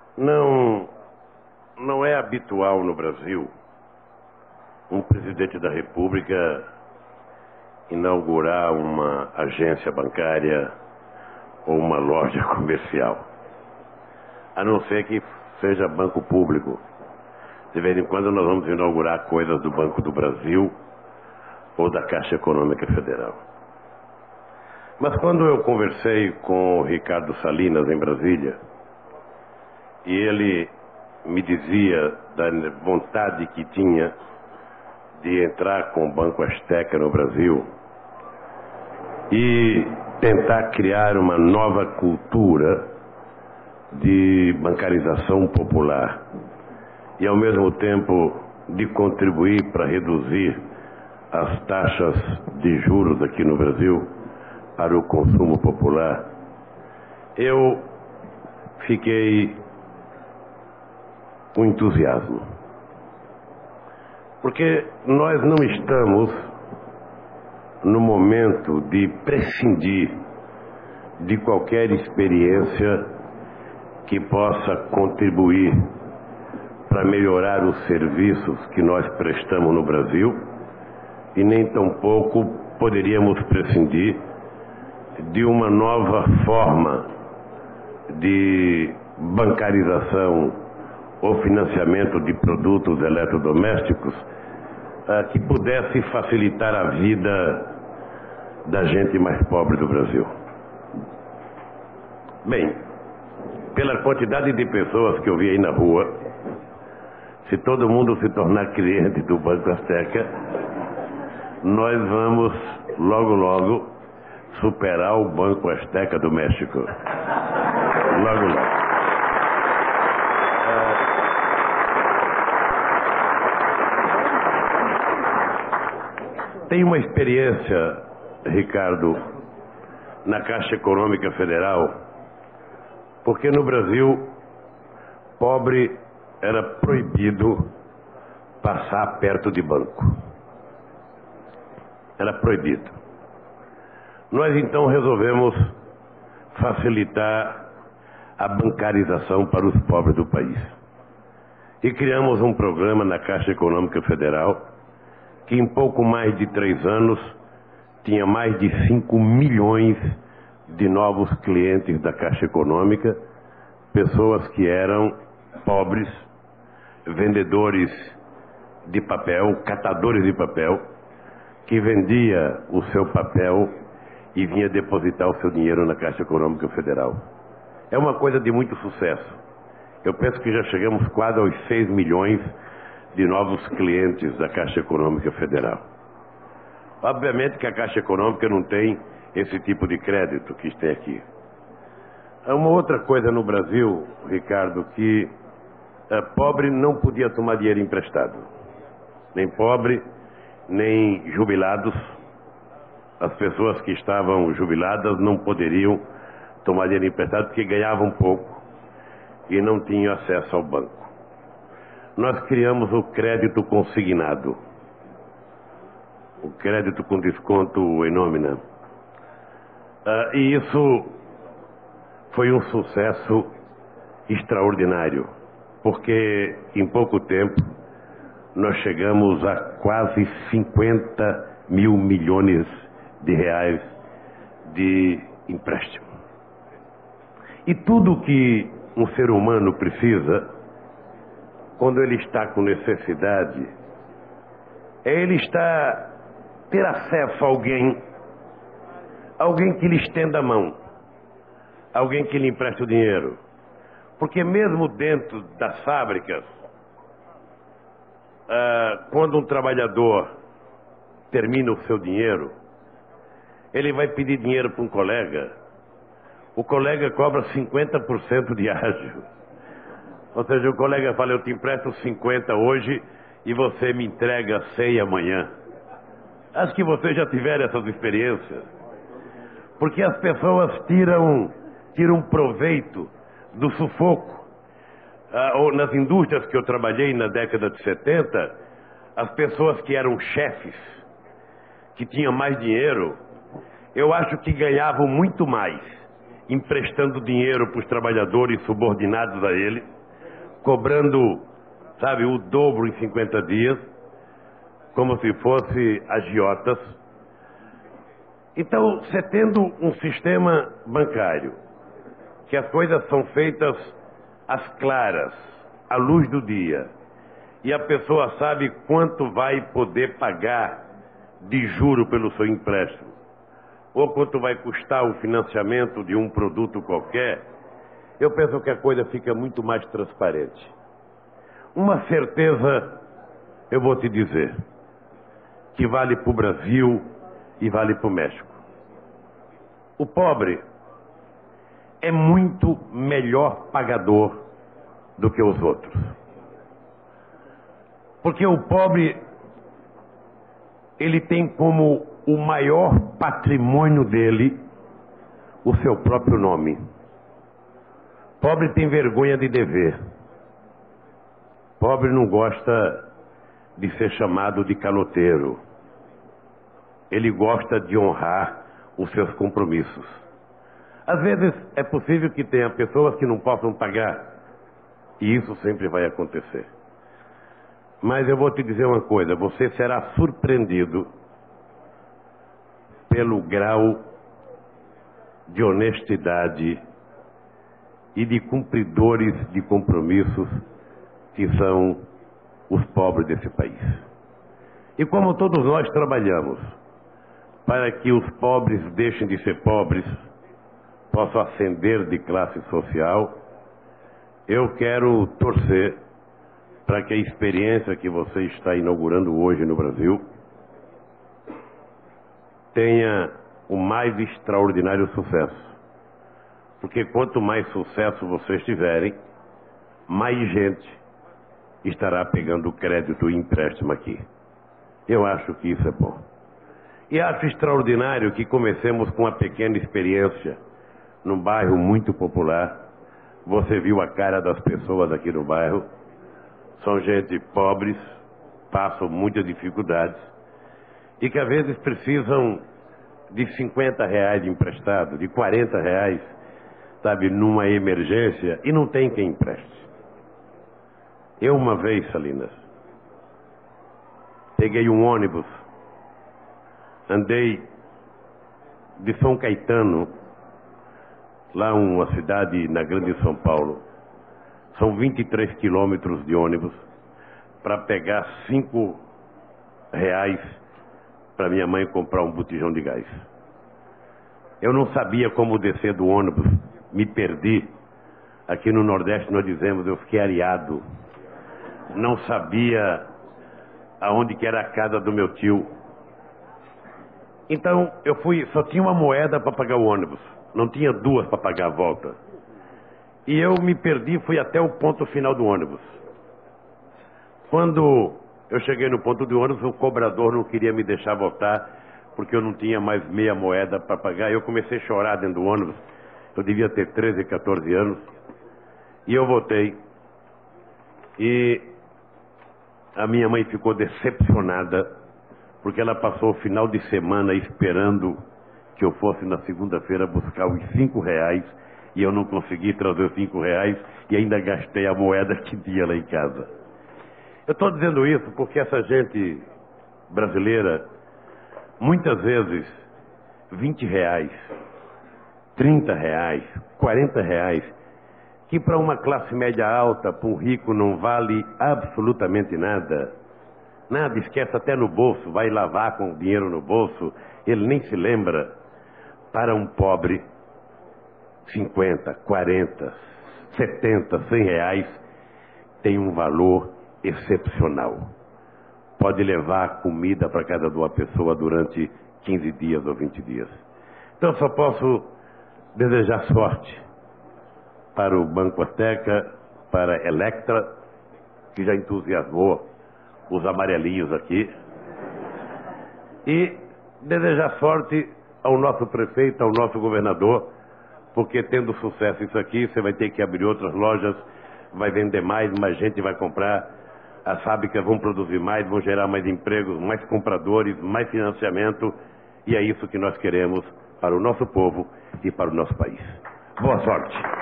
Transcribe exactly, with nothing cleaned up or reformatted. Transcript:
Não, não é habitual no Brasil um presidente da República inaugurar uma agência bancária ou uma loja comercial, a não ser que seja banco público. De vez em quando nós vamos inaugurar coisas do Banco do Brasil ou da Caixa Econômica Federal. Mas quando eu conversei com o Ricardo Salinas em Brasília, e ele me dizia da vontade que tinha de entrar com o Banco Azteca no Brasil e tentar criar uma nova cultura de bancarização popular e, ao mesmo tempo, de contribuir para reduzir as taxas de juros aqui no Brasil para o consumo popular, eu fiquei com entusiasmo. Porque nós não estamos no momento de prescindir de qualquer experiência que possa contribuir para melhorar os serviços que nós prestamos no Brasil, e nem tampouco poderíamos prescindir de uma nova forma de bancarização ou financiamento de produtos eletrodomésticos uh, que pudesse facilitar a vida da gente mais pobre do Brasil. Bem, pela quantidade de pessoas que eu vi aí na rua, se todo mundo se tornar cliente do Banco Azteca, nós vamos logo logo superar o Banco Azteca do México. Logo logo. Tem uma experiência, Ricardo, na Caixa Econômica Federal, porque no Brasil, pobre era proibido passar perto de banco. Era proibido. Nós então resolvemos facilitar a bancarização para os pobres do país. E criamos um programa na Caixa Econômica Federal que em pouco mais de três anos tinha mais de cinco milhões de novos clientes da Caixa Econômica, pessoas que eram pobres, vendedores de papel, catadores de papel, que vendia o seu papel e vinha depositar o seu dinheiro na Caixa Econômica Federal. É uma coisa de muito sucesso. Eu penso que já chegamos quase aos seis milhões de novos clientes da Caixa Econômica Federal. Obviamente que a Caixa Econômica não tem esse tipo de crédito que tem aqui. Há uma outra coisa no Brasil, Ricardo, que é, pobre não podia tomar dinheiro emprestado. Nem pobre, nem jubilados. As pessoas que estavam jubiladas não poderiam tomar dinheiro emprestado porque ganhavam pouco e não tinham acesso ao banco. Nós criamos o crédito consignado, o crédito com desconto em nómina. Ah, e isso foi um sucesso extraordinário, porque em pouco tempo nós chegamos a quase cinquenta mil milhões de reais de empréstimo. E tudo que um ser humano precisa, quando ele está com necessidade, é ele está, ter acesso a alguém, alguém que lhe estenda a mão, alguém que lhe empreste o dinheiro. Porque mesmo dentro das fábricas, ah, quando um trabalhador termina o seu dinheiro, ele vai pedir dinheiro para um colega, o colega cobra cinquenta por cento de ágio. Ou seja, o colega fala, eu te empresto cinquenta hoje e você me entrega cem amanhã. Acho que vocês já tiveram essas experiências. Porque as pessoas tiram, tiram proveito do sufoco. Ah, ou nas indústrias que eu trabalhei na década de setenta, as pessoas que eram chefes, que tinham mais dinheiro, eu acho que ganhavam muito mais emprestando dinheiro para os trabalhadores subordinados a ele cobrando, sabe, o dobro em cinquenta dias, como se fosse agiotas. Então, você tendo um sistema bancário, que as coisas são feitas às claras, à luz do dia, e a pessoa sabe quanto vai poder pagar de juro pelo seu empréstimo, ou quanto vai custar o financiamento de um produto qualquer, eu penso que a coisa fica muito mais transparente. Uma certeza, eu vou te dizer, que vale para o Brasil e vale para o México. O pobre é muito melhor pagador do que os outros. Porque o pobre, ele tem como o maior patrimônio dele o seu próprio nome. Pobre tem vergonha de dever. Pobre não gosta de ser chamado de caloteiro. Ele gosta de honrar os seus compromissos. Às vezes é possível que tenha pessoas que não possam pagar, e isso sempre vai acontecer. Mas eu vou te dizer uma coisa, você será surpreendido pelo grau de honestidade e de cumpridores de compromissos que são os pobres desse país. E como todos nós trabalhamos para que os pobres deixem de ser pobres, possam ascender de classe social, eu quero torcer para que a experiência que você está inaugurando hoje no Brasil tenha o mais extraordinário sucesso. Porque quanto mais sucesso vocês tiverem, mais gente estará pegando crédito e empréstimo aqui. Eu acho que isso é bom. E acho extraordinário que comecemos com uma pequena experiência num bairro muito popular. Você viu a cara das pessoas aqui no bairro. São gente pobres, passam muitas dificuldades e que às vezes precisam de cinquenta reais de emprestado, de quarenta reais, sabe, numa emergência, e não tem quem empreste. Eu uma vez, Salinas, peguei um ônibus, andei de São Caetano, lá uma cidade na Grande São Paulo, são vinte e três quilômetros de ônibus, para pegar cinco reais para minha mãe comprar um botijão de gás. Eu não sabia como descer do ônibus, me perdi. Aqui no Nordeste nós dizemos, eu fiquei areado. Não sabia aonde que era a casa do meu tio. Então eu fui, só tinha uma moeda para pagar o ônibus, não tinha duas para pagar a volta. E eu me perdi, fui até o ponto final do ônibus. Quando eu cheguei no ponto do ônibus, o cobrador não queria me deixar voltar, porque eu não tinha mais meia moeda para pagar. Eu comecei a chorar dentro do ônibus. Eu devia ter treze, quatorze anos. E eu voltei. E a minha mãe ficou decepcionada, porque ela passou o final de semana esperando que eu fosse na segunda-feira buscar os cinco reais, e eu não consegui trazer os cinco reais, e ainda gastei a moeda que tinha lá em casa. Eu estou dizendo isso porque essa gente brasileira, muitas vezes, vinte reais, trinta reais, quarenta reais, que para uma classe média alta, para um rico, não vale absolutamente nada. Nada, esquece até no bolso, vai lavar com o dinheiro no bolso, ele nem se lembra. Para um pobre, cinquenta, quarenta, setenta, cem reais tem um valor excepcional. Pode levar comida para casa de uma pessoa durante quinze dias ou vinte dias. Então só posso desejar sorte para o Banco Azteca, para a Electra, que já entusiasmou os amarelinhos aqui, e desejar sorte ao nosso prefeito, ao nosso governador, porque tendo sucesso isso aqui, você vai ter que abrir outras lojas, vai vender mais, mais gente vai comprar, as fábricas vão produzir mais, vão gerar mais empregos, mais compradores, mais financiamento, e é isso que nós queremos para o nosso povo e para o nosso país. Boa sorte!